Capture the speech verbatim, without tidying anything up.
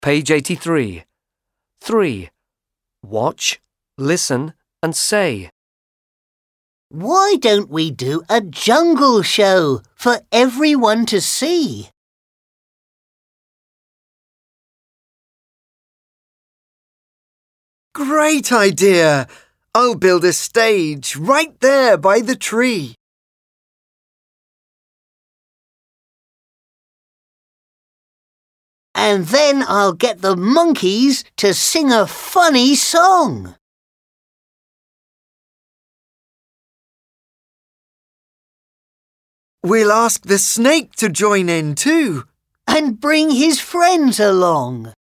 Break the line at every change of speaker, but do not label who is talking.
Page eighty-three. three. Watch, listen and say.
Why don't we do a jungle show for everyone to see?
Great idea! I'll build a stage right there by the tree.
And then I'll get the monkeys to sing a funny song.
We'll ask the snake to join in too.
And bring his friends along.